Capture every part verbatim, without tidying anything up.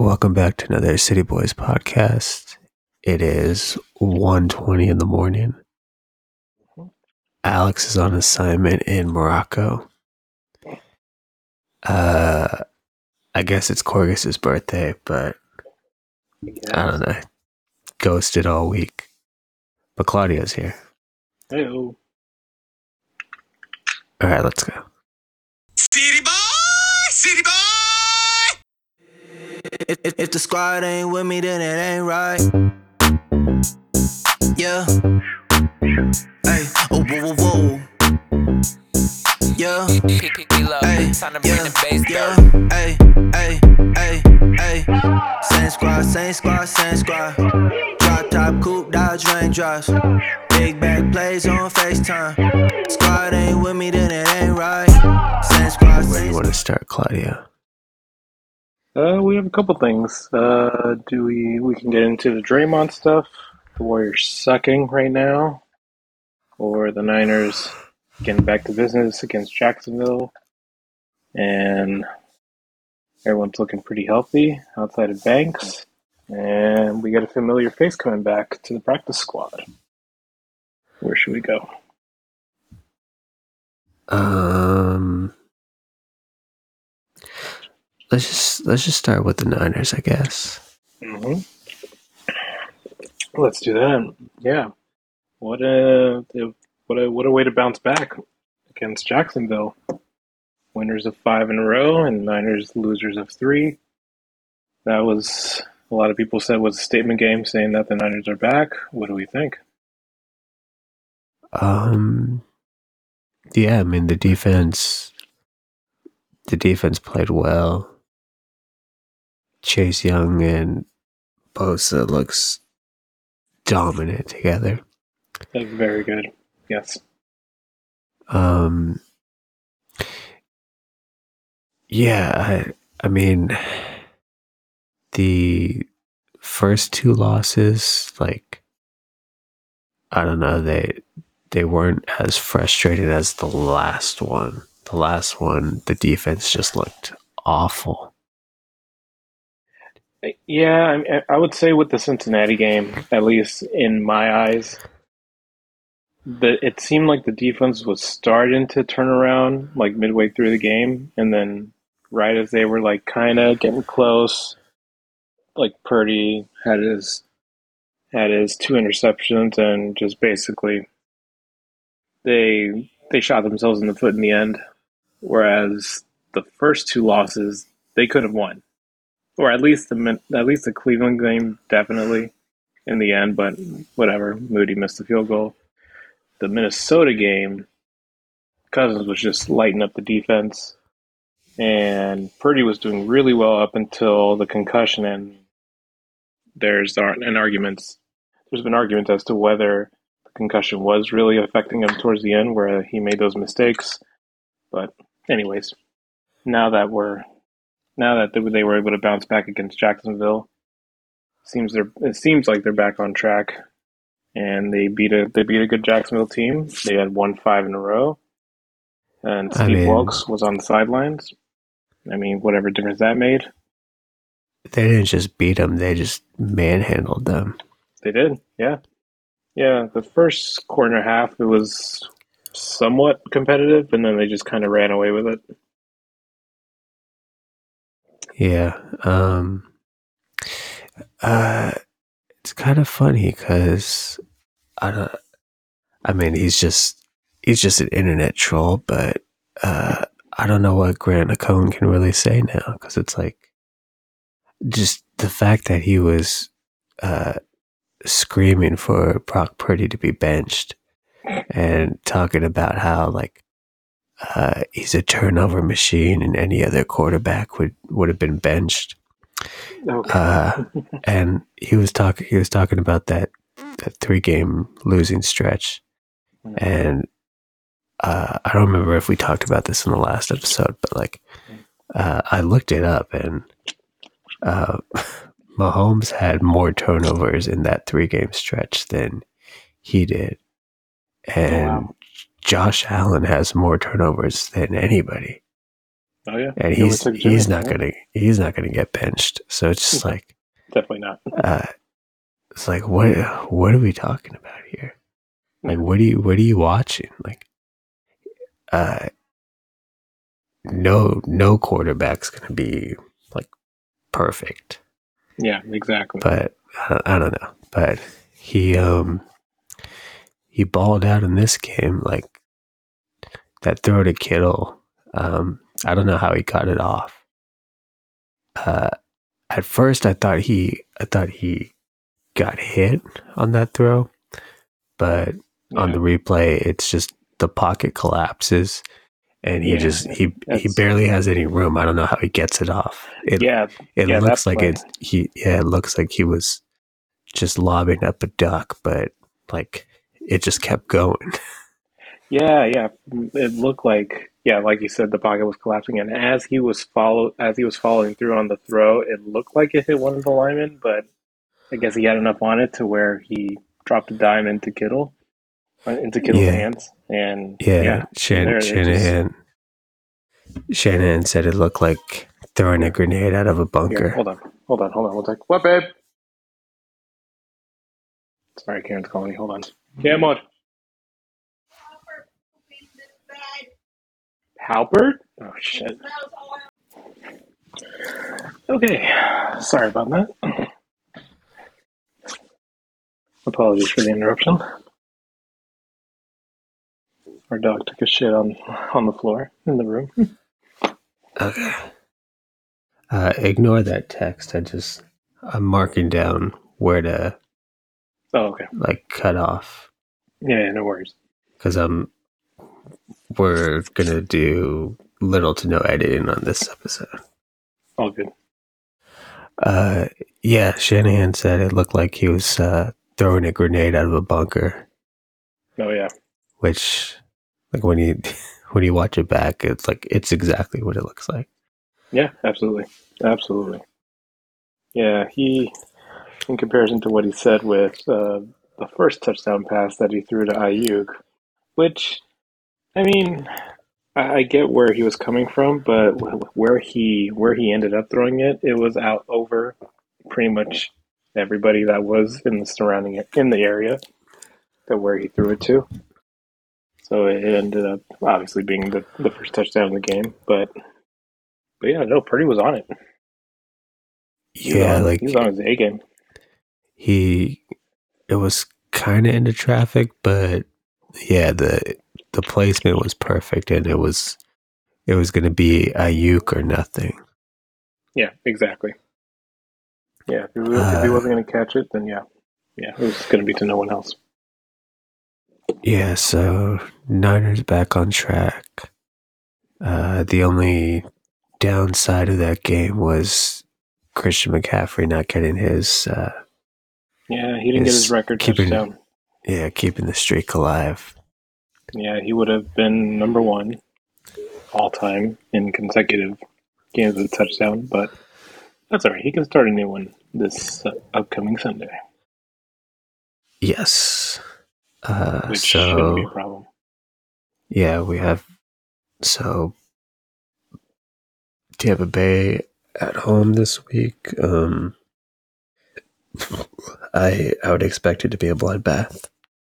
welcome back to another City Boys podcast. It is one twenty in the morning. Alex is on assignment in Morocco. Uh, I guess it's Corgus's birthday, but I don't know. Ghosted all week. But Claudio's here. Hello. All right, let's go. City boy, city boy. If, if, if the squad ain't with me, then it ain't right. Yeah. Hey, oh, whoa, whoa, whoa. Yeah. Hey, yeah, yeah. Hey, hey, hey, hey. Same squad, same squad, same squad. Drop top, coupe, dodge, raindrops. Big back plays on FaceTime. Squad ain't with me, then it ain't right. Same squad, same Where do you want to start, Claudio? Uh, we have a couple things. Uh, do we we can get into the Draymond stuff? The Warriors sucking right now, or the Niners getting back to business against Jacksonville, and everyone's looking pretty healthy outside of Banks, and we got a familiar face coming back to the practice squad. Where should we go? Um, let's just let's just start with the Niners, I guess. Mm-hmm. Let's do that. Yeah. What a what a what a way to bounce back against Jacksonville. Winners of five in a row and Niners losers of three. That was a lot of people said was a statement game, saying that the Niners are back. What do we think? Um, yeah, I mean the defense. The defense played well. Chase Young and Bosa looks dominant together. That's very good. Yes. Um. Yeah, I. I mean, the first two losses, like, I don't know, they they weren't as frustrated as the last one. The last one, the defense just looked awful. Yeah, I, mean, I would say with the Cincinnati game, at least in my eyes, the it seemed like the defense was starting to turn around like midway through the game, and then right as they were like kind of getting close, like Purdy had his had his two interceptions and just basically they they shot themselves in the foot in the end. Whereas the first two losses they could have won, or at least the at least the Cleveland game definitely in the end. But whatever, Moody missed the field goal. The Minnesota game, Cousins was just lighting up the defense, and Purdy was doing really well up until the concussion. And there's an arguments. There's been arguments as to whether the concussion was really affecting him towards the end, where he made those mistakes. But anyways, now that we're now that they were able to bounce back against Jacksonville, seems they're it seems like they're back on track. And they beat a they beat a good Jacksonville team. They had won five in a row, and Steve I mean, Wilkes was on the sidelines. I mein, whatever difference that made. They didn't just beat them; they just manhandled them. They did, yeah, yeah. The first quarter and a half, it was somewhat competitive, and then they just kind of ran away with it. Yeah. Um. Uh. It's kind of funny because I don't. I mean, he's just he's just an internet troll, but uh, I don't know what Grant Acone can really say now because it's like just the fact that he was uh, screaming for Brock Purdy to be benched and talking about how like uh, he's a turnover machine and any other quarterback would would have been benched. Okay. uh, and he was talking. He was talking about that, that three game losing stretch, and uh, I don't remember if we talked about this in the last episode, but like uh, I looked it up, and uh, Mahomes had more turnovers in that three game stretch than he did, and oh, wow. Josh Allen has more turnovers than anybody. Oh yeah, and he only he's took Jimmy, he's not yeah. gonna he's not gonna get benched. So it's just like Definitely not. uh, it's like what what are we talking about here? Like what do you what are you watching? Like uh, no no quarterback's gonna be like perfect. Yeah, exactly. But I, I don't know. But he um he balled out in this game. Like that throw to Kittle. Um, I don't know how he got it off. Uh, at first, I thought he I thought he got hit on that throw, but Yeah. on the replay, it's just the pocket collapses, and he Yeah, just he he that's- barely has any room. I don't know how he gets it off. It, yeah, it yeah, looks that like play. it. He yeah, it looks like he was just lobbing up a duck, but like it just kept going. Yeah, yeah. It looked like, yeah, like you said, the pocket was collapsing, and as he was follow as he was following through on the throw, it looked like it hit one of the linemen, but I guess he had enough on it to where he dropped a dime into Kittle, uh, into Kittle's Yeah. hands, and Yeah, yeah, Shan- there, it Shanahan. Shanahan said it looked like throwing a grenade out of a Here, bunker. hold on, hold on, hold on, one sec. What, babe? Sorry, Karen's calling me. Hold on. Cam, what? Halpert? Oh shit. Okay, sorry about that. Apologies for the interruption. Our dog took a shit on on the floor in the room. Okay. Uh, ignore that text. I just I'm marking down where to Oh, okay. like cut off Yeah, yeah, no worries. because I'm we're gonna do little to no editing on this episode. All good. Uh, yeah, Shanahan said it looked like he was uh, throwing a grenade out of a bunker, Oh yeah. which like when you when you watch it back, it's like it's exactly what it looks like. Yeah, absolutely. Absolutely. Yeah, he, in comparison to what he said with uh, the first touchdown pass that he threw to Ayuk, which, I mean, I, I get where he was coming from, but where he where he ended up throwing it, it was out over pretty much everybody that was in the surrounding in the area that where he threw it to. So it ended up obviously being the, the first touchdown of the game, but but yeah, no, Purdy was on it. He was Yeah, on, like he was on his A game. he it was kind of into traffic, but yeah, the the placement was perfect, and it was it was going to be Ayuk or nothing. Yeah, exactly. Yeah, if he, was, Uh, if he wasn't going to catch it, then yeah, yeah, it was going to be to no one else. Yeah, so Niners back on track. Uh, the only downside of that game was Christian McCaffrey not getting his uh, Yeah, he didn't get his record keeping, touchdown. Yeah, keeping the streak alive. Yeah, he would have been number one all time in consecutive games with a touchdown, but that's all right. He can start a new one this uh, upcoming Sunday, Yes. Uh, which so, shouldn't be a problem. Yeah, we have so Tampa Bay at home this week. Um, I I would expect it to be a bloodbath.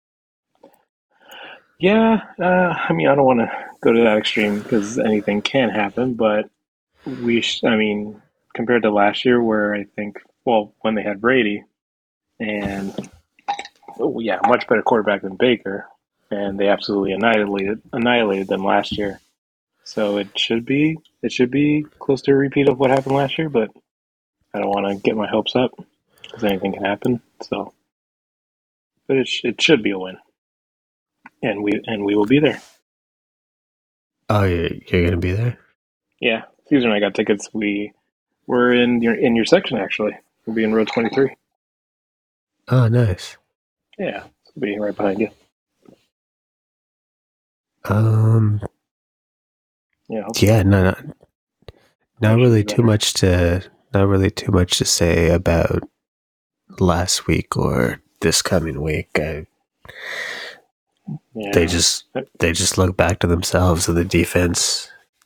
Yeah, uh, I mean, I don't want to go to that extreme because anything can happen, but we, sh- I mean, compared to last year where I think, well, when they had Brady and, oh, yeah, much better quarterback than Baker, and they absolutely annihilated annihilated them last year. So it should be it should be close to a repeat of what happened last year, but I don't want to get my hopes up because anything can happen. So, but it sh- it should be a win, and we and we will be there. Oh, you're, you're gonna be there? Yeah, Caesar and I got tickets. We were in your in your section actually. We'll be in row twenty three. Oh, nice. Yeah, we'll be right behind you. Um. Yeah, hopefully. Yeah. No. Not, not That should really be too better. much to. Not really too much to say about last week or this coming week. I, Yeah. They just they just look back to themselves, and the defense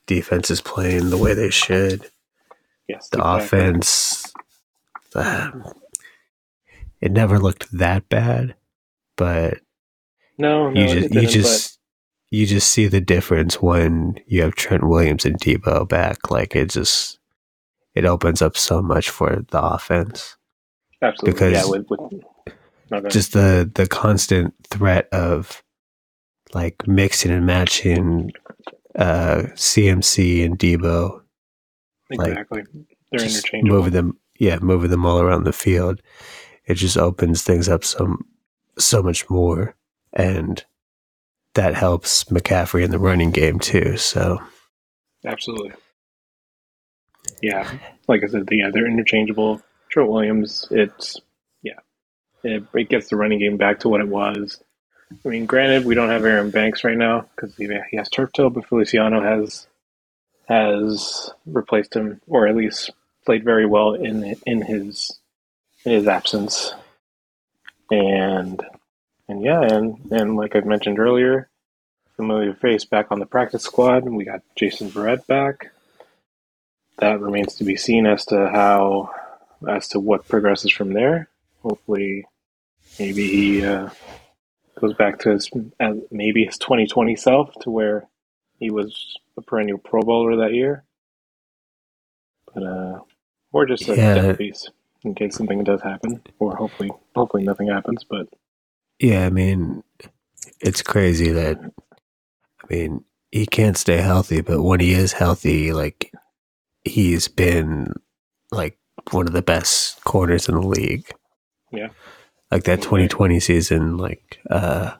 defense is playing the way they should. Yes, the exactly. offense, uh, it never looked that bad, but No, no, you just it you didn't. just you just see the difference when you have Trent Williams and Debo back. Like it just it opens up so much for the offense. But absolutely, because yeah. With, with no, go ahead. just the the constant threat of like mixing and matching uh, C M C and Debo, exactly, they're just interchangeable. moving them, yeah, moving them all around the field. It just opens things up so so much more, and that helps McCaffrey in the running game too. So Absolutely, yeah. Like I said, yeah, they're interchangeable. Trent Williams, it's yeah, it, it gets the running game back to what it was. I mean, granted, we don't have Aaron Banks right now because he, he has turf toe, but Feliciano has has replaced him, or at least played very well in in his in his absence. And and yeah, and and like I mentioned earlier, familiar face back on the practice squad. We got Jason Verrett back. That remains to be seen as to how as to what progresses from there. Hopefully, maybe he uh, goes back to his uh, maybe his twenty twenty self, to where he was a perennial Pro Bowler that year. But uh, or just a Yeah. depth piece in case something does happen, or hopefully, hopefully nothing happens. But yeah, I mean, it's crazy that I mean he can't stay healthy, but when he is healthy, like he's been like one of the best corners in the league. yeah, Like that twenty twenty season, like uh,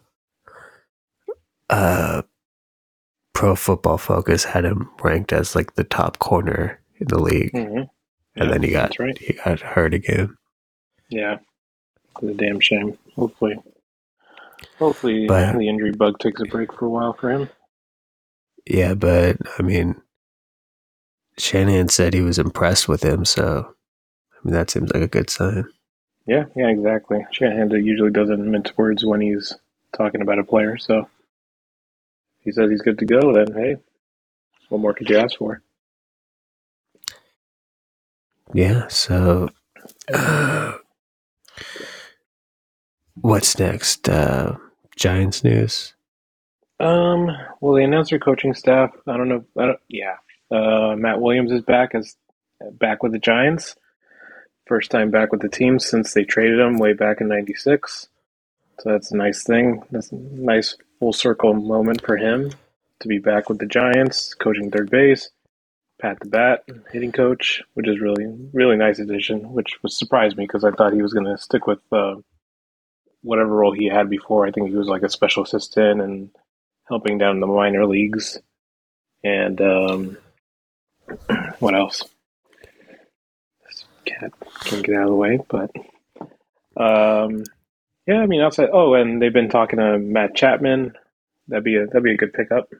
uh, Pro Football Focus had him ranked as like the top corner in the league, mm-hmm. yeah, and then he got that's right. he got hurt again. Yeah, it's a damn shame. Hopefully, hopefully But- the injury bug takes a break for a while for him. Yeah, but I mean, Shanahan said he was impressed with him, so I mean that seems like a good sign. Yeah, yeah, exactly. Shanahan usually doesn't mince words when he's talking about a player, so if he says he's good to go, then hey, what more could you ask for? Yeah, so uh, what's next? Uh, Giants news? Um, well, they announced their coaching staff. I don't know. I don't, yeah, uh, Matt Williams is back as back with the Giants. First time back with the team since they traded him way back in ninety-six. So that's a nice thing. That's a nice full circle moment for him to be back with the Giants, coaching third base. Pat the Bat, hitting coach, which is really, really nice addition, which was surprised me because I thought he was going to stick with uh, whatever role he had before. I think he was like a special assistant and helping down in the minor leagues. And um, what else? This cat can't get out of the way, but um, yeah, I mean outside. Oh, and they've been talking to Matt Chapman. That'd be a that'd be a good pickup.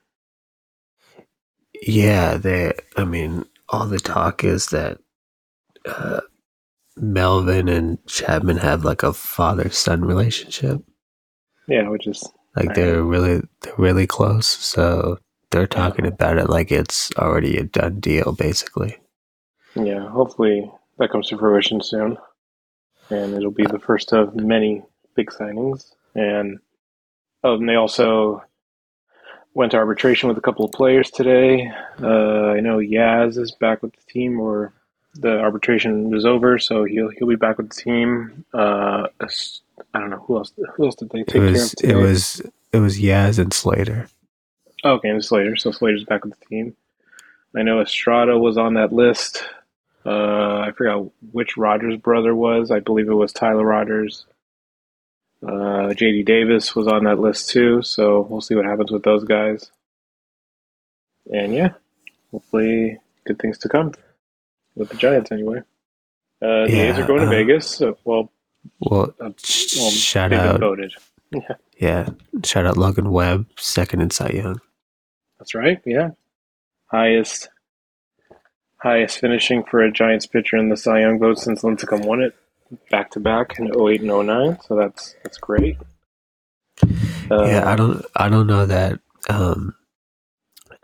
Yeah, they. I mean, all the talk is that uh, Melvin and Chapman have like a father-son relationship. Yeah, which is Like Right. they're really they're really close. So they're talking about it like it's already a done deal, basically. yeah. Hopefully that comes to fruition soon, and it'll be the first of many big signings. And oh, and they also went to arbitration with a couple of players today. Uh, I know Yaz is back with the team, or the arbitration was over, so he'll he'll be back with the team. Uh, I don't know who else. Who else did they take It care was of today? it was it was Yaz and Slater. Oh, okay, and Slater. So Slater's back with the team. I know Estrada was on that list. Uh, I forgot which Rogers brother was. I believe it was Tyler Rogers. Uh, J D Davis was on that list too, so we'll see what happens with those guys. And yeah, hopefully good things to come with the Giants anyway. Uh, the A's Yeah, are going to uh, Vegas. So, well, Well, uh, sh- well, shout they've been out, voted. yeah, shout out Logan Webb, second in Cy Young. That's right. Yeah, highest highest finishing for a Giants pitcher in the Cy Young vote since Lincecum won it back to back in oh eight and oh nine. So that's that's great. Uh, yeah, I don't I don't know that um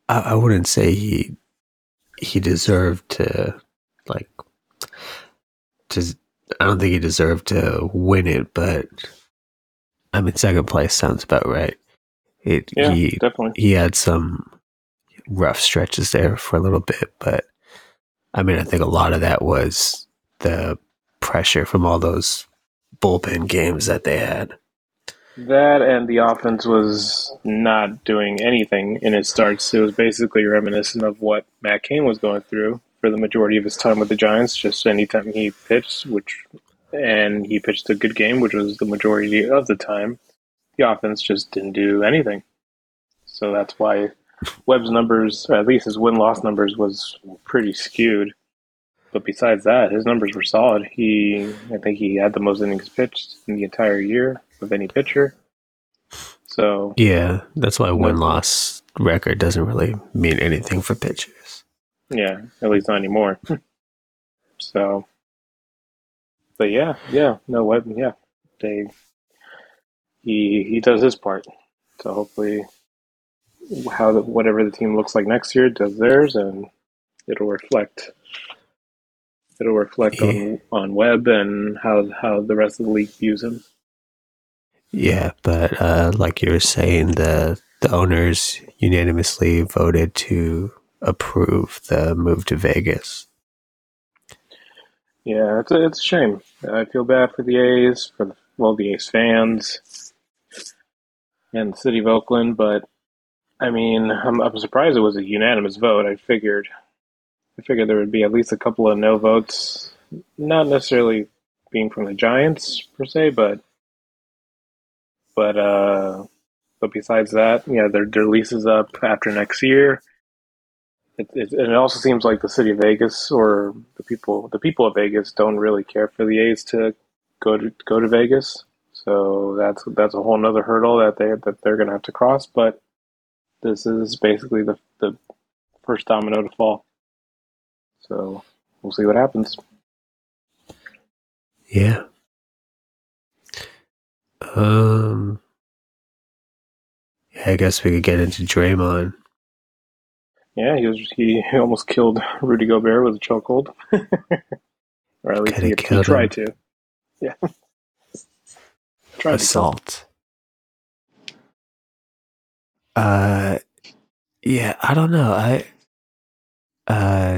I, I wouldn't say he he deserved to like to. I don't think he deserved to win it, but I mean, second place sounds about right. It Yeah, he definitely. he had some rough stretches there for a little bit, but I mean, I think a lot of that was the pressure from all those bullpen games that they had. That and the offense was not doing anything in its starts. It was basically reminiscent of what Matt Cain was going through for the majority of his time with the Giants. Just anytime he pitched, which and he pitched a good game, which was the majority of the time, the offense just didn't do anything. So that's why Webb's numbers, or at least his win-loss numbers, was pretty skewed. But besides that, his numbers were solid. He, I think he had the most innings pitched in the entire year of any pitcher. So Yeah, that's why No. win-loss record doesn't really mean anything for pitchers. yeah, at least not anymore. So, but yeah, yeah, no, Webb, yeah, they he he does his part. So hopefully, how the, whatever the team looks like next year does theirs, and it'll reflect. It'll reflect Yeah. on on Webb and how how the rest of the league views him. Yeah, but uh, like you were saying, the the owners unanimously voted to approve the move to Vegas. Yeah, it's a, it's a shame. I feel bad for the A's, for the, well, the A's fans and the city of Oakland, but I mean, I'm, I'm surprised it was a unanimous vote. I figured, I figured there would be at least a couple of no votes, not necessarily being from the Giants per se, but but uh, but besides that, yeah, their their lease is up after next year. It, it, and it also seems like the city of Vegas or the people the people of Vegas don't really care for the A's to go to go to Vegas. So that's that's a whole nother hurdle that they that they're gonna have to cross. But this is basically the the first domino to fall. So we'll see what happens. Yeah. Um. Yeah, I guess we could get into Draymond. Yeah, he was he almost killed Rudy Gobert with a chokehold, or at least Coulda he, he killed tried him. to. Yeah, tried to kill him. Assault. Uh, yeah, I don't know. I, uh,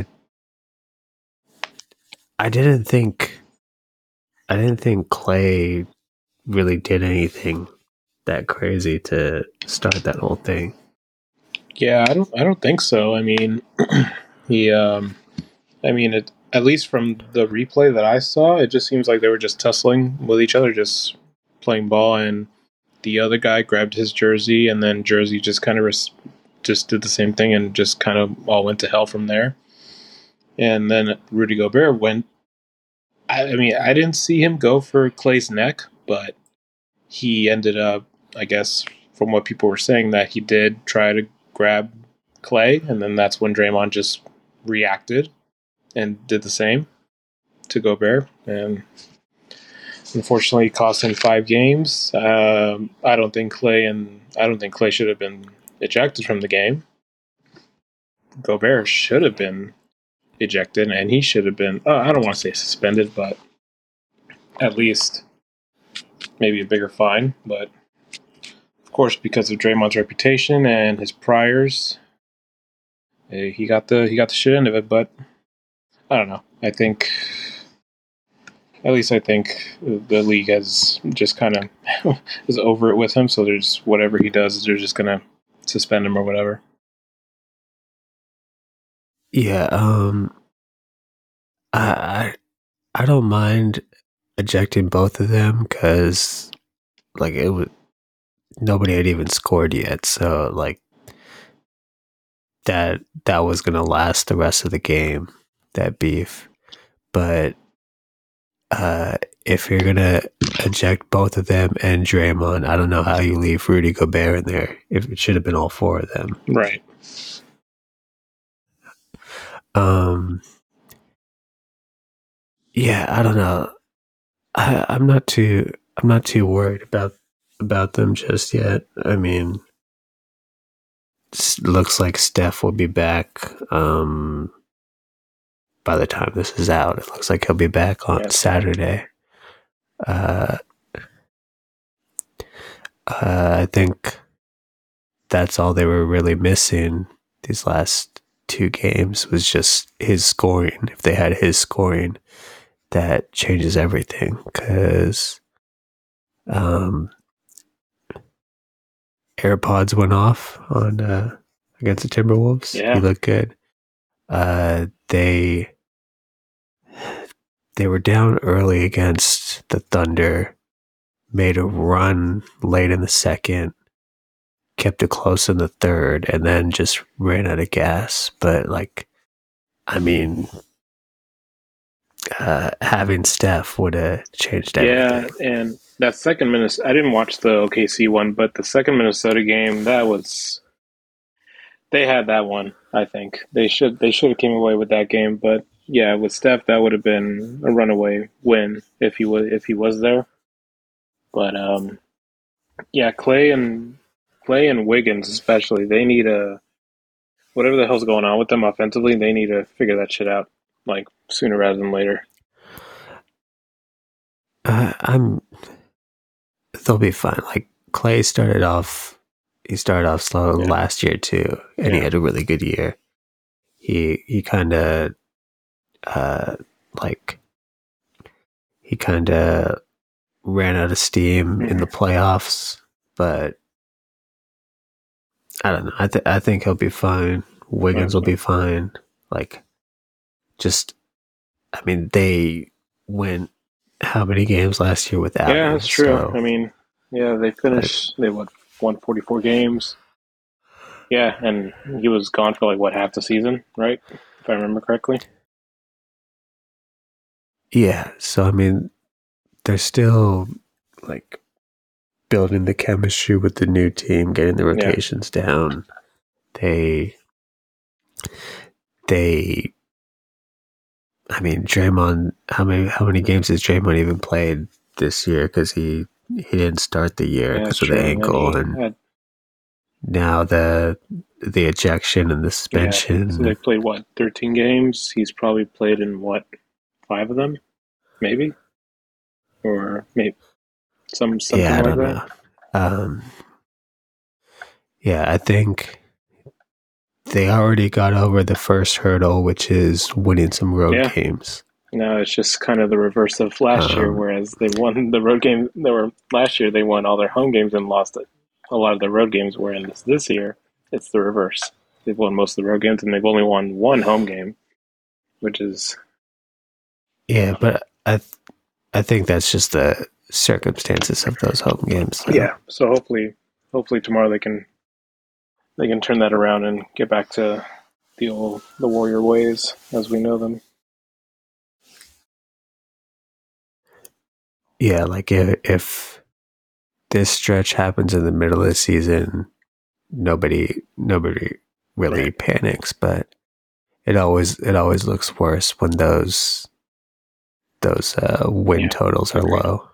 I didn't think, I didn't think Clay really did anything that crazy to start that whole thing. Yeah, I don't. I don't think so. I mean, he. Um, I mean, it, at least from the replay that I saw, it just seems like they were just tussling with each other, just playing ball, and the other guy grabbed his jersey, and then Jersey just kind of res- just did the same thing, and just kind of all went to hell from there. And then Rudy Gobert went. I, I mean, I didn't see him go for Clay's neck, but he ended up, I guess, from what people were saying, that he did try to grab Clay, and then that's when Draymond just reacted and did the same to Gobert, and unfortunately cost him five games. Um, I don't think Clay and I don't think Clay should have been ejected from the game. Gobert should have been ejected, and he should have been. Uh, I don't want to say suspended, but at least maybe a bigger fine. But of course, because of Draymond's reputation and his priors, he got the he got the shit end of it. But I don't know. I think, at least I think the league has just kind of is over it with him. So there's whatever he does, they're just gonna suspend him or whatever. Yeah, um, I, I, I don't mind ejecting both of them because, like, it was nobody had even scored yet, so like that that was gonna last the rest of the game, that beef. But uh, if you're gonna eject both of them and Draymond, I don't know how you leave Rudy Gobert in there. If it should have been all four of them, Right. um, yeah, I don't know. I, I'm not too I'm not too worried about about them just yet. I mean, looks like Steph will be back um, by the time this is out. It looks like he'll be back on Yes. Saturday. Uh, uh, I think that's all they were really missing these last two games was just his scoring. If they had his scoring, that changes everything because um, AirPods went off on uh, against the Timberwolves. Yeah. He looked good. Uh, they they were down early against the Thunder, made a run late in the second, kept it close in the third, and then just ran out of gas. But like, I mean, uh, having Steph would have changed everything. Yeah, and that second Minnesota, I didn't watch the O K C one, but the second Minnesota game, that was, they had that one. I think they should they should have came away with that game. But yeah, with Steph, that would have been a runaway win if he was if he was there. But um, yeah, Clay and Clay and Wiggins especially, they need a whatever the hell's going on with them offensively. They need to figure that shit out like sooner rather than later. Uh, I'm. They'll be fine. Like Clay started off, he started off slow Yeah. last year too, and he Yeah. had a really good year. He he kind of, uh, like, he kind of ran out of steam in Mhm. the playoffs, but I don't know. I th- I think he'll be fine. Wiggins will be fine. Like, just, I mean, they went how many games last year without Yeah, him? that's true. So, I mean, yeah, they finished. They what won forty four games. Yeah, and he was gone for like what half the season, right? If I remember correctly. yeah. So I mean, they're still like building the chemistry with the new team, getting the rotations down. They, they. I mean, Draymond. How many how many games has Draymond even played this year? Because he he didn't start the year Yeah, because that's of the true. And then ankle, he and had- now the the ejection and the yeah, suspension. so they played what thirteen games. He's probably played in what five of them, maybe, or maybe some something yeah, I like don't that. know. Um, yeah, I think they already got over the first hurdle, which is winning some road Yeah. games. No, it's just kind of the reverse of last year, Um, whereas they won the road game. They were last year they won all their home games and lost it. A lot of their road games were in this this year. It's the reverse. They've won most of the road games and they've only won one home game, which is Yeah, but I th- I think that's just the circumstances of those home games. So. yeah. So hopefully, hopefully tomorrow they can they can turn that around and get back to the old the Warrior ways as we know them. Yeah, like if, if this stretch happens in the middle of the season, nobody nobody really Right. panics, but it always it always looks worse when those those uh, win Yeah, totals are agreed. low.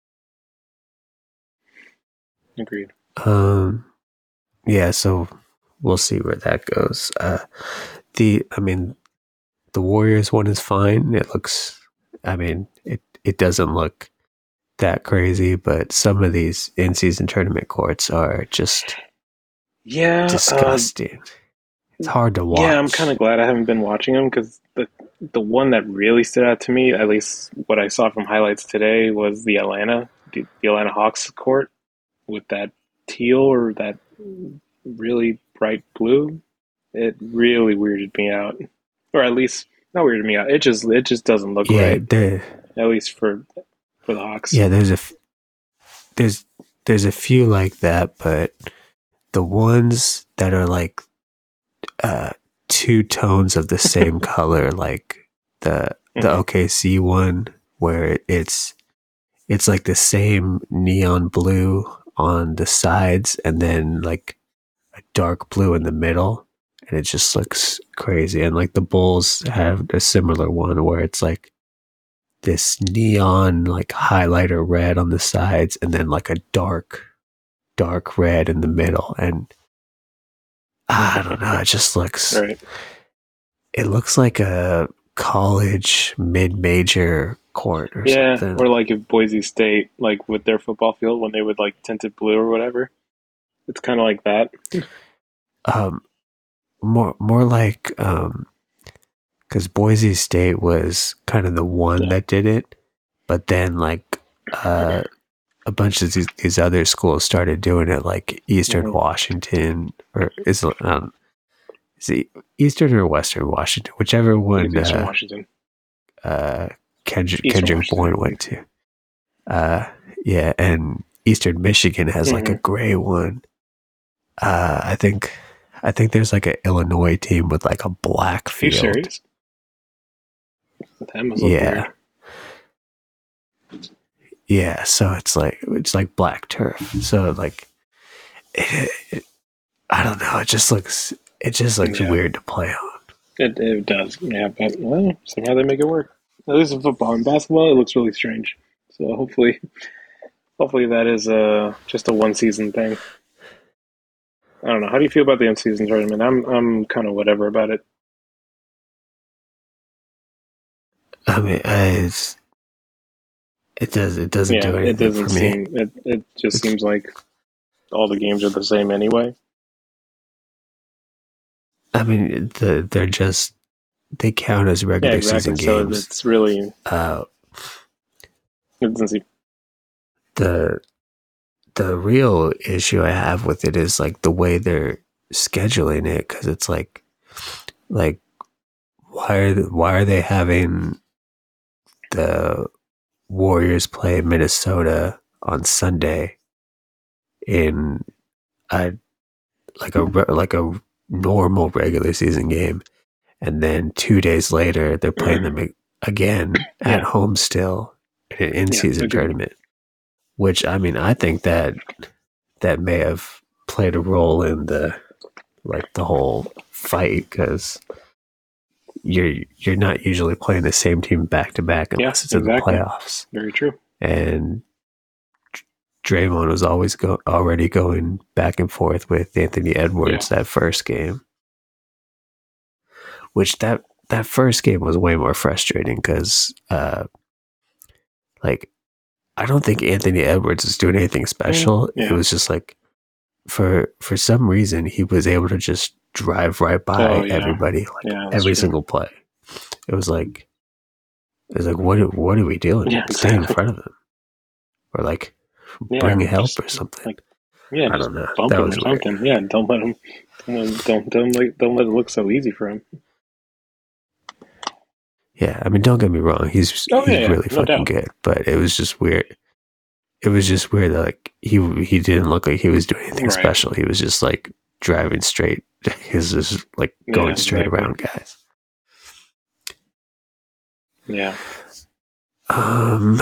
Agreed. Um, yeah, so we'll see where that goes. Uh, the I mean, the Warriors one is fine. It looks, I mean, it it doesn't look that crazy, but some of these in-season tournament courts are just Yeah, uh, disgusting. It's hard to watch. yeah. I'm kind of glad I haven't been watching them because the the one that really stood out to me, at least what I saw from highlights today, was the Atlanta the, the Atlanta Hawks court with that teal or that really bright blue. It really weirded me out, or at least not weirded me out. It just it just doesn't look yeah, right, there. at least for for the Hawks. Yeah, there's a f- there's there's a few like that, but the ones that are like uh, two tones of the same color, like the the Mhm. O K C one, where it's it's like the same neon blue on the sides, and then like a dark blue in the middle, and it just looks crazy. And like the Bulls have a similar one where it's like this neon like highlighter red on the sides, and then like a dark dark red in the middle. And I don't know. It just looks. Right. It looks like a college mid-major court or Yeah, something. or like if Boise State, like with their football field, when they would like tint it blue or whatever. It's kind of like that. Um, more more like um, because Boise State was kind of the one Yeah. that did it, but then like uh, a bunch of these, these other schools started doing it, like Eastern Mhm. Washington, or is it um, is it Eastern or Western Washington, whichever I think one it's Eastern uh, Washington. uh, Kendrick, Eastern Kendrick Washington. Bourne went to. Uh, yeah, and Eastern Michigan has like a Mhm. gray one. Uh, I think, I think there's like an Illinois team with like a black Are you field. serious? That must look Yeah, weird. yeah. So it's like it's like black turf. So like, it, it, I don't know. It just looks it just looks Yeah. weird to play on. It, it does. Yeah, but well, somehow they make it work. At least in football and basketball, it looks really strange. So hopefully, hopefully that is uh, just a one season thing. I don't know. How do you feel about the in season tournament? I'm I'm kind of whatever about it. I mean, it's, it does it doesn't Yeah, do it anything doesn't for me. seem. It it just seems like all the games are the same anyway. I mean, the, they're just they count as Yeah, regular exactly. season So games. it's really Uh, it doesn't seem. the the real issue I have with it is like the way they're scheduling it, because it's like like why are they, why are they having the Warriors play Minnesota on Sunday in a like a like a normal regular season game, and then two days later they're playing them again at Yeah. home still in an in-season Yeah, tournament. Which, I mean, I think that that may have played a role in the like the whole fight, because you're you're not usually playing the same team back to back unless Yeah, it's in exactly. the playoffs. Very true. And Draymond was always go, already going back and forth with Anthony Edwards Yeah. that first game, which that that first game was way more frustrating because, uh, like, I don't think Anthony Edwards was doing anything special. Yeah. It was just like for for some reason he was able to just drive right by Oh, yeah. everybody, like Yeah, that's every true. single play. It was like it was like what what are we doing? Yeah, Stay in exactly. front of him, or like Yeah, bring or help just, or something. like, Yeah, I just don't know. bump That him or was weird. something. Yeah, don't let him. Don't don't don't let, don't let it look so easy for him. Yeah, I mean, don't get me wrong. He's Oh, he's yeah, yeah, really no fucking doubt. good, but it was just weird. It was just weird that like he he didn't look like he was doing anything Right. special. He was just like driving straight. He was just like going Yeah, straight exactly. around guys. Yeah. Um,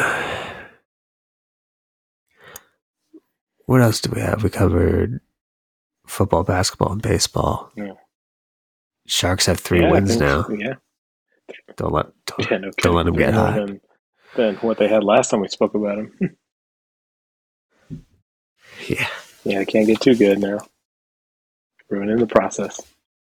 what else do we have? We covered football, basketball, and baseball. Yeah. Sharks have three yeah, I wins think- now. Yeah. Don't let don't, Yeah, no don't let them kidding. get More hot. Than, than what they had last time we spoke about him. Yeah. Yeah, I can't get too good now. Ruining the process.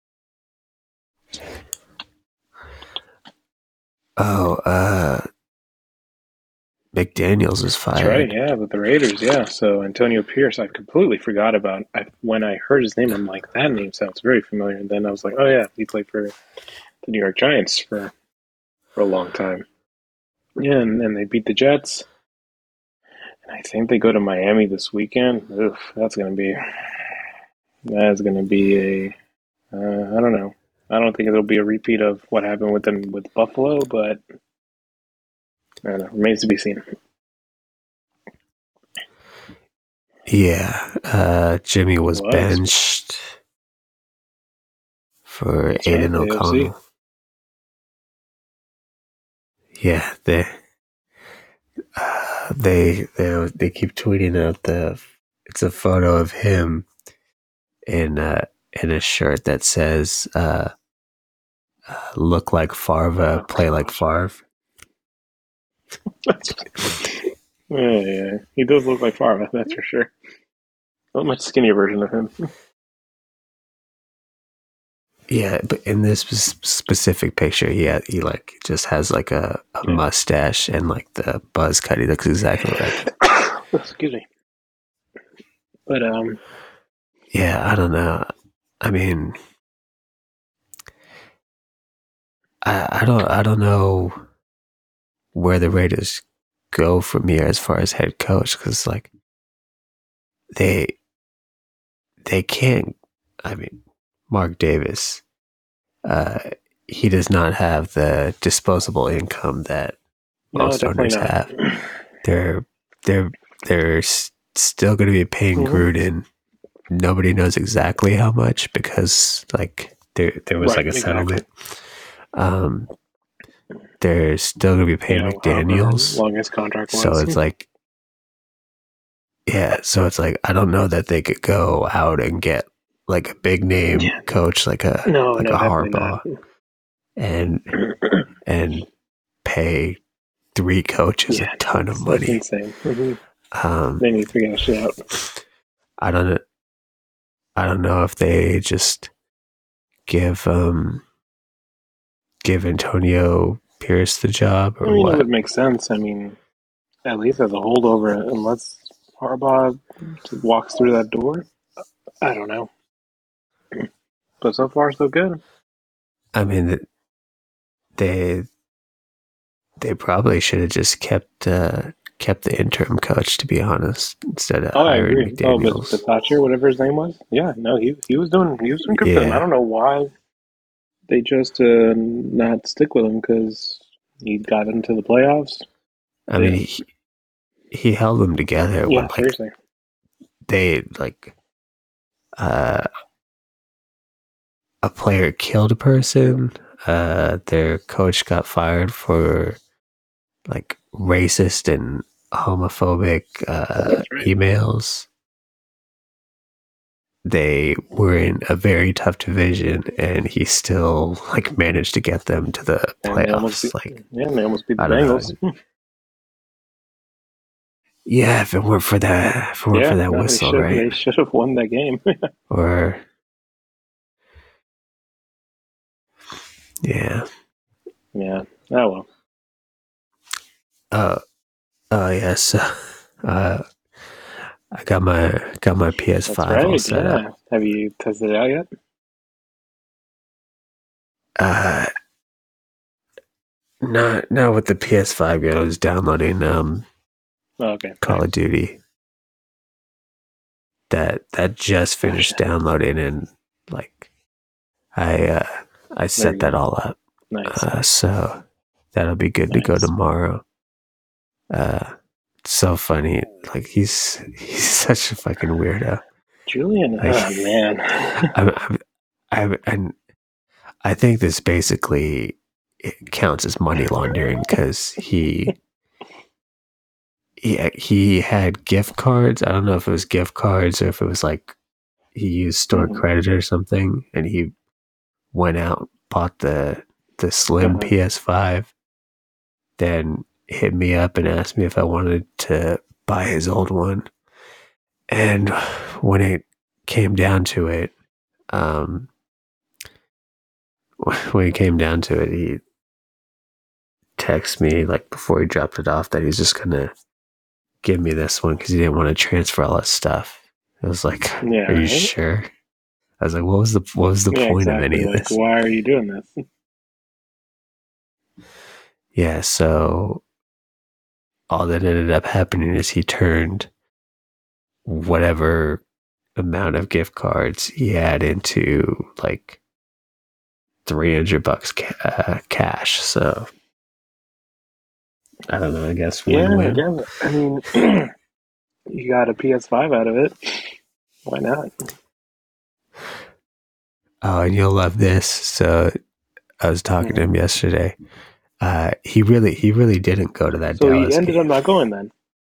Oh, uh, McDaniels is fired. That's right, yeah, with the Raiders, yeah. So Antonio Pierce, I completely forgot about. I, when I heard his name, I'm like, that name sounds very familiar. And then I was like, oh yeah, he played for the New York Giants for for a long time. Yeah, and then they beat the Jets. And I think they go to Miami this weekend. Oof, that's gonna be that's gonna be a uh, I don't know. I don't think it'll be a repeat of what happened with them with Buffalo, but I don't know. Remains to be seen. Yeah, uh, Jimmy was, Was. benched for That's Aiden right, A F C. O'Connell. Yeah, they, uh, they they they keep tweeting out the. It's a photo of him in uh, in a shirt that says uh, uh, "Look like Farva, Oh, play like Favre." yeah, yeah, he does look like Favre, that's for sure. Not much skinnier version of him. Yeah, but in this sp- specific picture, he had, he like just has like a, a Yeah. mustache and like the buzz cut. He looks exactly like. Excuse me. But um, Yeah, I don't know. I mean, I I don't I don't know where the Raiders go from here as far as head coach, because like they they can't. I mean, Mark Davis, uh, he does not have the disposable income that no, most definitely owners not. have. They're they're they're s- still going to be paying Mhm. Gruden. Nobody knows exactly how much because like there there was Right, like a exactly. settlement. Um, they're still going to be paying Yeah, however McDaniels, long his contract was. so it's like yeah, so it's like I don't know that they could go out and get like a big name Yeah. coach like a no, like no, a definitely Harbaugh not. and and pay three coaches Yeah, a ton of That's money. insane. Mhm. Um, They need to figure that shit out. I don't know. I don't know if they just give um give Antonio Pierce the job or I mean, it what. would make sense. I mean, at least as a holdover, unless Harbaugh walks through that door. I don't know. But so far, so good. I mean, th- they they probably should have just kept uh, kept the interim coach, to be honest, instead of Oh, I hiring agree. Oh, but McDaniels. Thatcher, whatever his name was, yeah, no, he he was doing he was doing good for them. I Yeah, don't know why they chose to not stick with him because he got into the playoffs. I mean, he, he held them together Yeah, when like seriously. they like uh, a player killed a person. Uh, their coach got fired for like racist and homophobic uh, That's right. emails. They were in a very tough division, and he still like managed to get them to the And they almost playoffs. beat, Like, yeah, they almost beat the I don't know. Bengals. Yeah, if it weren't for that, if it weren't Yeah, for that no, they whistle, should right? they should have won that game. Or yeah, Yeah. Oh well. uh, oh yes, uh, I got my got my P S That's five all right. set Yeah. up. Have you tested it out yet? Uh, not not with the P S five yet. I was downloading um Oh, okay. Call Nice. of Duty. That that just finished shit. downloading, and like I uh, I set go. that all up. Nice. Uh, so that'll be good to go Nice. tomorrow. Uh, it's so funny. Like he's he's such a fucking weirdo. Julian. Like, Oh man. I'm, I'm, I'm, and I think this basically it counts as money laundering because he he he had gift cards. I don't know if it was gift cards or if it was like he used store Mhm. credit or something, and he went out, bought the the slim Uh-huh. P S five, then hit me up and asked me if I wanted to buy his old one. And when it came down to it, um, when it came down to it, he texted me like before he dropped it off that he's just gonna give me this one because he didn't want to transfer all that stuff. I was like, Yeah, "Are you right? sure?" I was like, "What was the what was the Yeah, point exactly. of any of Like, this?" why are you doing this? Yeah, so all that ended up happening is he turned whatever amount of gift cards he had into like three hundred bucks ca- uh, cash. So I don't know, I guess Yeah, win-win. again, I mean, you got a P S five out of it. Why not? Oh, and you'll love this. So I was talking to him yesterday. Uh, he really, he really didn't go to that So Dallas he ended game. up not going then.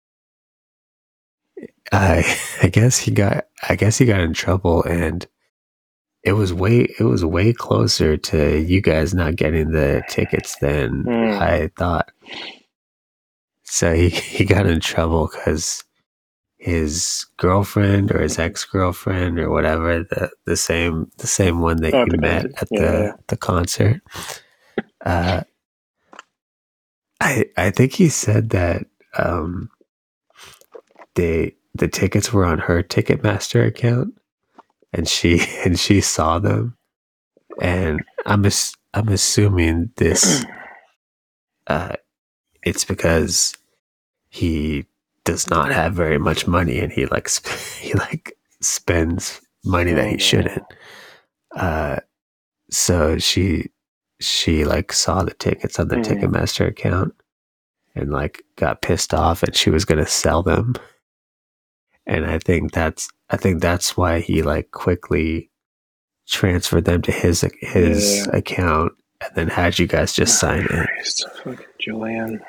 I, I guess he got, I guess he got in trouble, and it was way, it was way closer to you guys not getting the tickets than Hmm. I thought. So he, he got in trouble because his girlfriend or his ex-girlfriend or whatever, the the same the same one that Oh, you the met concert. at Yeah, the yeah. the concert. Uh, I I think he said that um, they the tickets were on her Ticketmaster account, and she and she saw them, and I'm ass- I'm assuming this uh, it's because he does not have very much money, and he like sp- he like spends money that Oh, he no. shouldn't. Uh, so she she like saw the tickets on the Mhm. Ticketmaster account and like got pissed off, and she was gonna sell them. And I think that's I think that's why he like quickly transferred them to his his Yeah. account, and then had you guys just sign it. Christ, fucking Julian.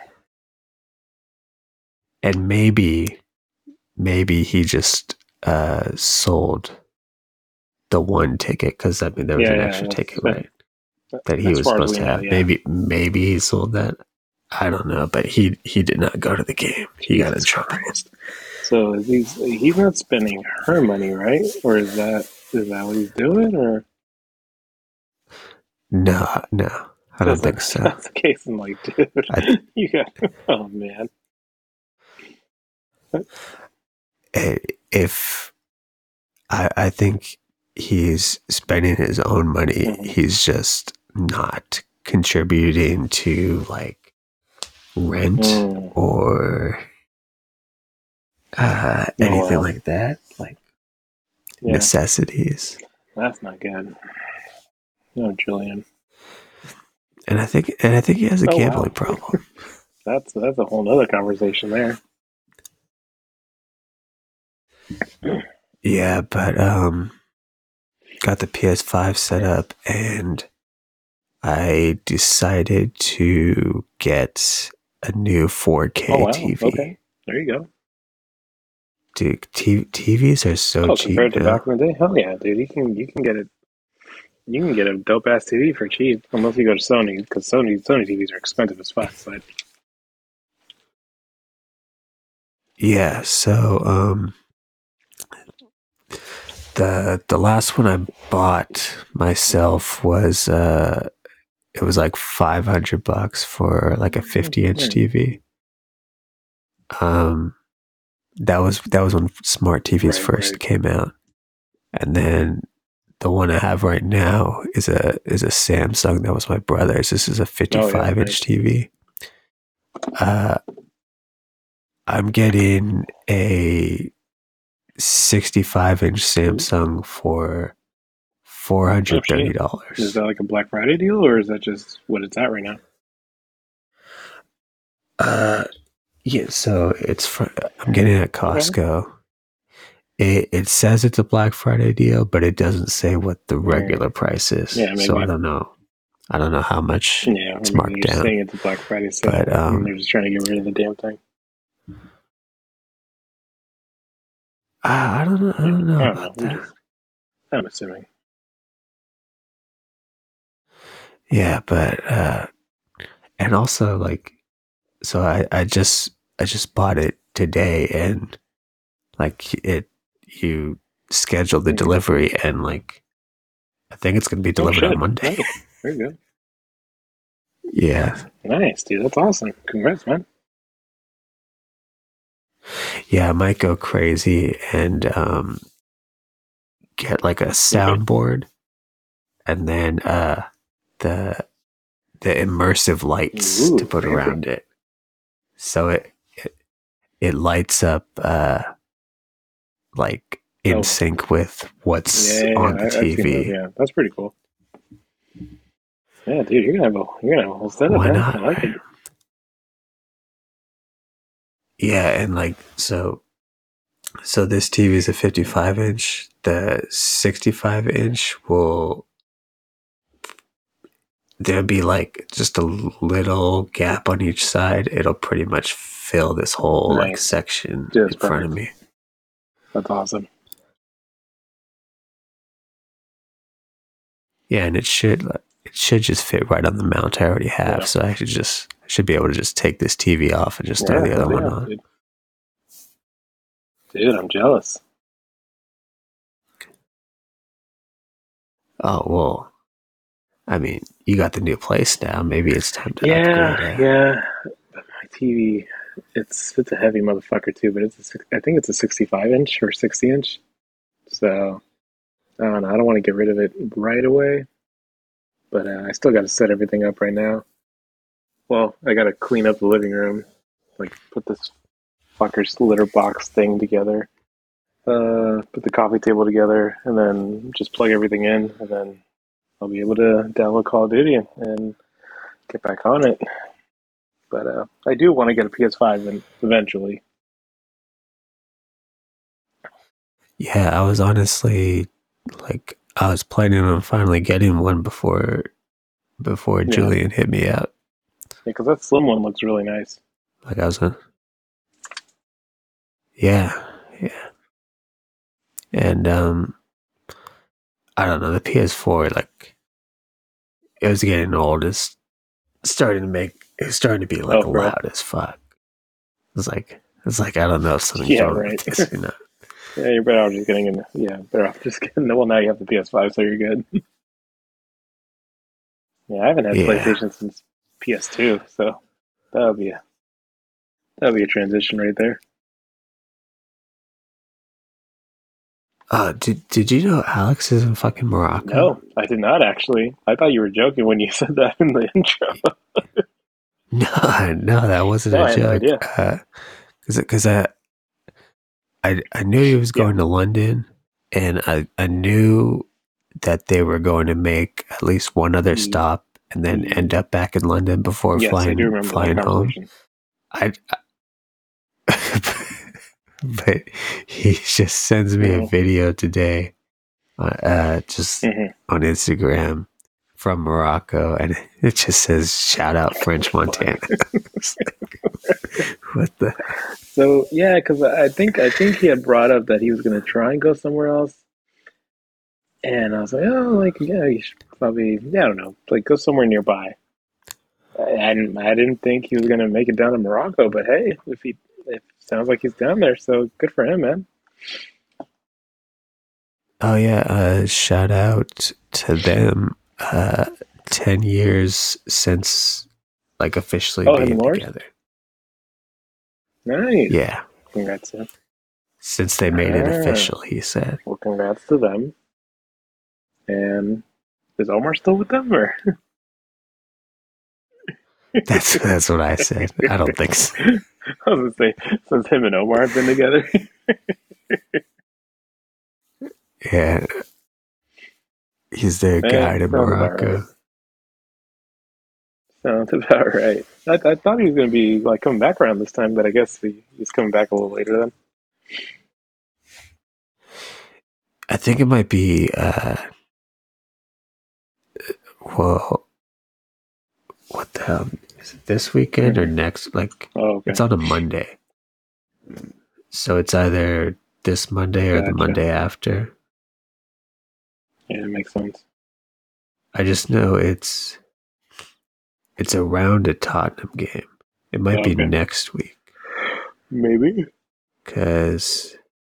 And maybe maybe he just uh, sold the one ticket, because I mean there was Yeah, an yeah, extra that's- ticket, right? That he as was far as supposed we to know, have. yeah. Maybe maybe he sold that. I don't know, but he he did not go to the game. He got in Jesus trouble. Christ. So is he's he's not spending her money, right? Or is that is that what he's doing? Or No, no, I don't think so. That's the case. I'm like, dude, I- you got. Oh man. If I I think he's spending his own money, Mhm. he's just not contributing to like rent Mm. or uh, Oh, anything wow. like that, like Yeah, necessities. that's not good. No, Julian. And I think and I think he has a Oh, gambling wow. problem. That's that's a whole nother conversation there. Yeah, but um, got the P S five set up, and I decided to get a new four K Oh, wow. T V. Okay. There you go. Dude, T- TVs are so Oh, cheap compared to now. back in the day, hell yeah, dude. You can you can get it. You can get a dope ass T V for cheap, unless you go to Sony, because Sony Sony T Vs are expensive as fuck. But Yeah, so um, the the last one I bought myself was uh, it was like five hundred bucks for like a fifty inch T V. Um, that was that was when smart T Vs Right, first right. came out, and then the one I have right now is a is a Samsung. That was my brother's. This is a fifty-five inch nice. T V. Uh, I'm getting a sixty-five inch Samsung for four hundred thirty dollars. Is that like a Black Friday deal, or is that just what it's at right now? Uh, yeah. So it's for I'm getting it at Costco. It it says it's a Black Friday deal, but it doesn't say what the regular price is. Yeah, maybe. So I don't know. I don't know how much Yeah, it's or maybe marked they're just down. saying it's a Black Friday sale, But, um, and they're just trying to get rid of the damn thing. I, I don't know. I don't know I don't about know. I'm that. just, I'm assuming. Yeah, but uh, and also like, so I I just I just bought it today, and like it you scheduled the Mhm. delivery, and like I think it's gonna be delivered oh, shit. on Monday. Nice. Very good. Yeah, Nice, dude. That's awesome. Congrats, man. yeah, I might go crazy and um get like a soundboard, and then uh the the immersive lights Ooh, to put fancy. around it, so it it, it lights up uh like in Oh. sync with what's Yeah, on I, the I've seen T V. those, yeah, that's pretty cool. Yeah, dude, you're gonna have a you're gonna have a whole setup, Why man. not? I like it. Yeah, and like so so this T V is a fifty-five inch. The sixty-five inch will there'll be like just a little gap on each side. It'll pretty much fill this whole like Nice. section Yeah, in that's front of perfect. me. That's awesome. Yeah, and it should it should just fit right on the mount I already have. Yeah. So I should just I should be able to just take this T V off and just throw Yeah, the other hell one yeah, on. dude. Dude, I'm jealous. Oh, well, I mean, you got the new place now. Maybe it's time to Yeah, upgrade. Uh, yeah. But my T V, it's it's a heavy motherfucker too. But it's a, six- I think it's a sixty-five inch or sixty inch. So I don't know. I don't want to get rid of it right away. But uh, I still got to set everything up right now. Well, I got to clean up the living room, like put this fucker's litter box thing together, uh, put the coffee table together, and then just plug everything in, and then I'll be able to download Call of Duty and, and get back on it. But uh, I do want to get a P S five eventually. yeah, I was honestly like, I was planning on finally getting one before before Yeah. Julian hit me up. Yeah, because that slim one looks really nice. Like I was gonna, yeah, yeah, and um, I don't know, the P S four, like, it was getting old. It's starting to make, it's starting to be like Oh, bro. loud as fuck. It's like, it's like I don't know if something's Yeah, wrong right. with this or not. Yeah, you're better off just getting in. Yeah, better off just getting. Well, now you have the P S five, so you're good. Yeah, I haven't had Yeah. PlayStation since P S two, so that'll be a that'll be a transition right there. Uh, did did you know Alex is in fucking Morocco? No, I did not actually. I thought you were joking when you said that in the intro. No, no, that wasn't No, I a had no joke. idea. Uh, cause, cause I, I, I knew he was going to London, and I, I knew that they were going to make at least one other Mm. stop, and then Mm. end up back in London before Yes, I flying do remember flying that home. conversation. I, I but he just sends me a Mhm. video today, uh, uh just Mhm. on Instagram from Morocco, and it just says "Shout out French Montana." It's like, what the? So yeah, because I think I think he had brought up that he was going to try and go somewhere else, and I was like, oh, like yeah, you should probably, yeah, I don't know, like go somewhere nearby. I hadn't, I didn't think he was going to make it down to Morocco, but hey, if he, it sounds like he's down there, so good for him, man. Oh yeah, uh, shout out to them. Uh, ten years since, like, officially Oh, him being and Lars? together. Nice. Yeah, Congrats to him. since they made it Ah. official, he said. Well, congrats to them. And is Omar still with them, or? That's that's what I said. I don't think so. I was going to say, since him and Omar have been together. Yeah, he's their Yeah, guide in sounds about Morocco. right. Sounds about right. I, I thought he was going to be like coming back around this time, but I guess he, he's coming back a little later then. I think it might be. Uh, well, what the hell? Is it this weekend or next? Like, Oh, okay. it's on a Monday, so it's either this Monday or the Gotcha. Monday after. Yeah, it makes sense. I just know it's it's around a Tottenham game. It might Okay. be next week, Maybe. because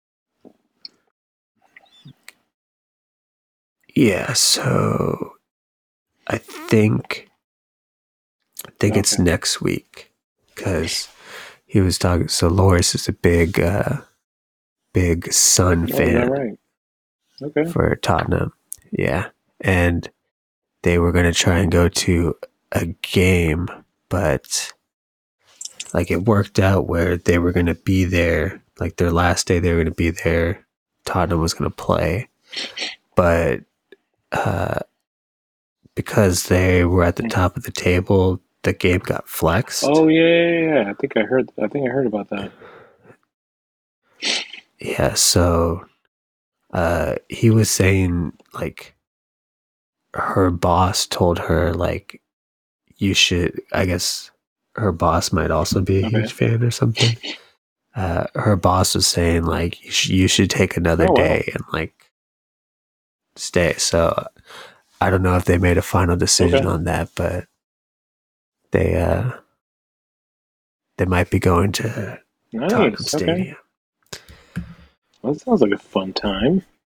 yeah. So I think I think it's Okay. next week, because he was talking. So Loris is a big uh, big Sun Oh, is that fan right? Okay. for Tottenham. Yeah, and they were going to try and go to a game, but like it worked out where they were going to be there, like their last day they were going to be there. Tottenham was going to play, but uh, because they were at the top of the table, the game got flexed. Oh yeah, yeah, yeah. I think I heard. I think I heard about that. Yeah, so uh, he was saying, like, her boss told her, like, you should, I guess her boss might also be a Okay. huge fan or something. Uh, her boss was saying, like, you, sh- you should take another Oh, wow. day and, like, stay. So I don't know if they made a final decision Okay. on that, but they uh, they might be going to Tottenham Nice. Okay. Stadium. Well, that sounds like a fun time.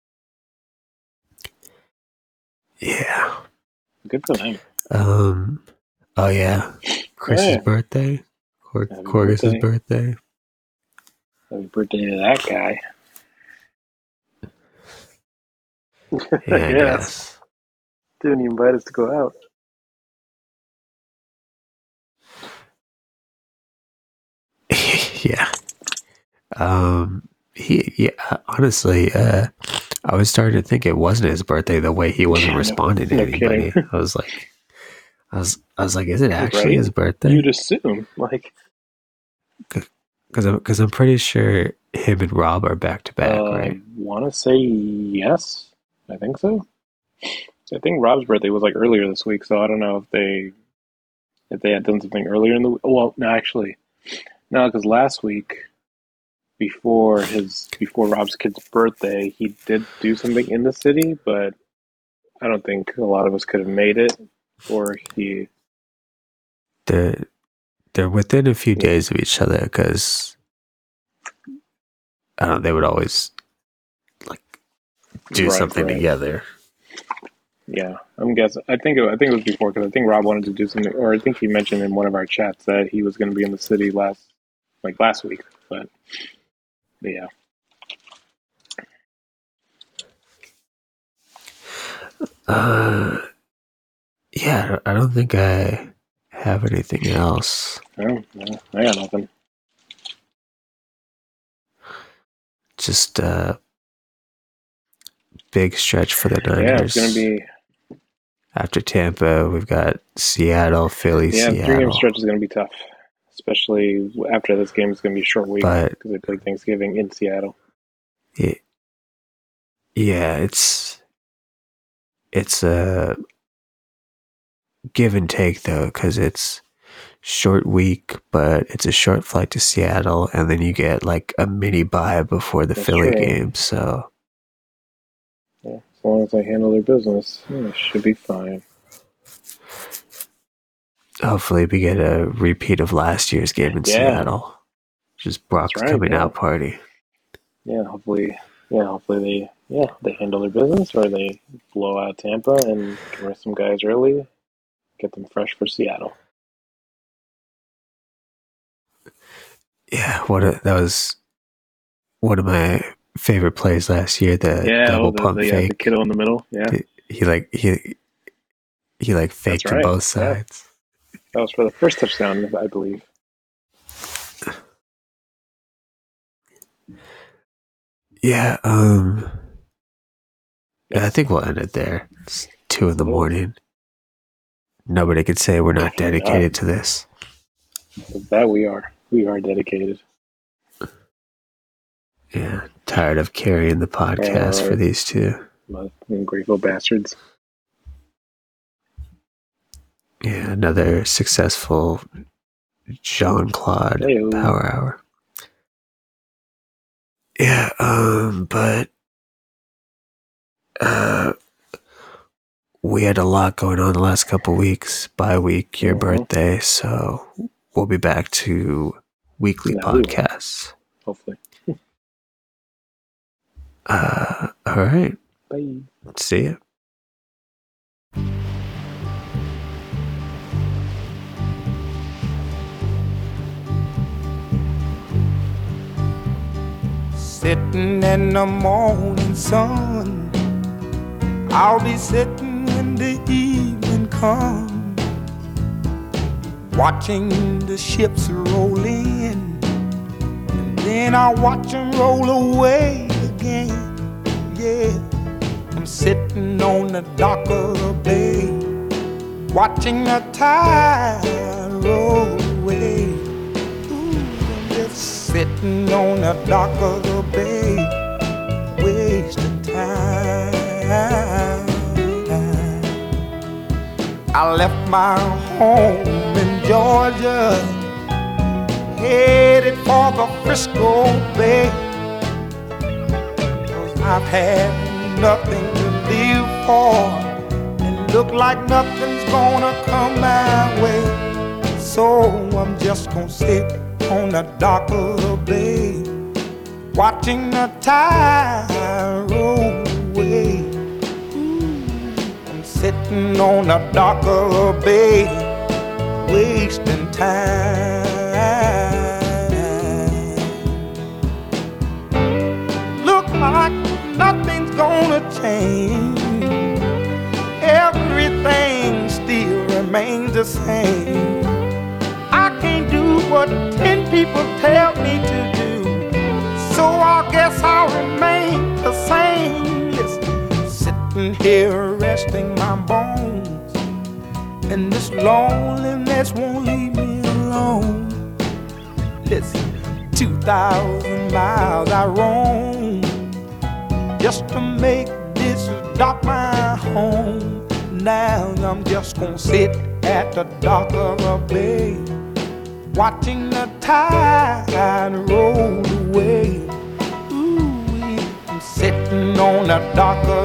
Yeah. Good for them. Um. Oh yeah, Chris's Yeah. birthday, Cor- Happy Corgus's birthday. birthday. Happy birthday to that guy. Yeah, I Yes. guess. Didn't invite us to go out. Yeah. Um. He. Yeah. Honestly, uh, I was starting to think it wasn't his birthday the way he wasn't Yeah, no- responding to no anybody. kidding. I was like, I was, I was like, is it actually Right? his birthday? You'd assume, like, Because I'm, because I'm pretty sure him and Rob are back to back, uh, right? I want to say yes. I think so. I think Rob's birthday was like earlier this week, so I don't know if they if they had done something earlier in the. Well, no, actually, no, because last week, before his before Rob's kid's birthday, he did do something in the city, but I don't think a lot of us could have made it, or he. They're they're within a few days of each other because I don't know, they would always like do Right, something right. together. Yeah, I'm guessing. I think it, I think it was before because I think Rob wanted to do something, or I think he mentioned in one of our chats that he was going to be in the city last, like last week. But, but yeah, Uh, yeah, I don't think I have anything else. no, no, I got nothing. Just uh, big stretch for the Niners. Yeah, it's going to be. After Tampa, we've got Seattle, Philly, Yeah, the Seattle. three game stretch is going to be tough, especially after this game. It's going to be a short week But because they play Thanksgiving in Seattle. it, yeah, it's it's a give and take though, because it's short week, but it's a short flight to Seattle, and then you get like a mini bye before the That's Philly true. game. So yeah, as long as they handle their business, yeah, it should be fine. hopefully we get a repeat of last year's game in Yeah. Seattle. Just Brock's right, coming yeah. out party. Yeah, hopefully, yeah, hopefully they, yeah, they handle their business or they blow out Tampa and can rest some guys early, get them fresh for Seattle. Yeah, what a, that was one of my favorite plays last year. The Yeah, double oh, the, pump the, yeah, fake. the kiddo in the middle. Yeah, He, he like he he like faked That's to right, both yeah. sides. that was for the first touchdown, I believe. Yeah, um, yeah, I Yes. think we'll end it there. It's two in the Yes. morning. Nobody could say we're not Definitely dedicated to this. With that we are, we are dedicated. Yeah, tired of carrying the podcast for Alright. these two. But ungrateful bastards. Yeah, another successful Jean-Claude Heyo. Power Hour. Yeah, um, but uh, we had a lot going on the last couple weeks. Bye week, your Mhm. birthday, so we'll be back to weekly Yeah, we will. podcasts. Hopefully. Uh, all right, Bye. see ya. Sitting in the morning sun, I'll be sitting when the evening comes, watching the ships roll in, and then I'll watch them roll away again. Yeah, I'm sitting on the dock of the bay, watching the tide roll away. Ooh, I'm just sitting on the dock of the bay, wasting time. I left my home in Georgia, headed for the Frisco Bay, 'cause I've had nothing to live for, and look like nothing's gonna come my way. So I'm just gonna sit on the dock of the bay, watching the tide roll away. Ooh, I'm sitting on a darker bay, wasting time. Look like nothing's gonna change. Everything still remains the same. I can't do what ten people tell me to do, so I guess I'll remain the same. Listen, sitting here resting my bones, and this loneliness won't leave me alone. Listen, two thousand miles I roam just to make this dock my home. Now I'm just gonna sit at the dock of a bay, watching the tide roll away. Ooh, I'm sitting on the dock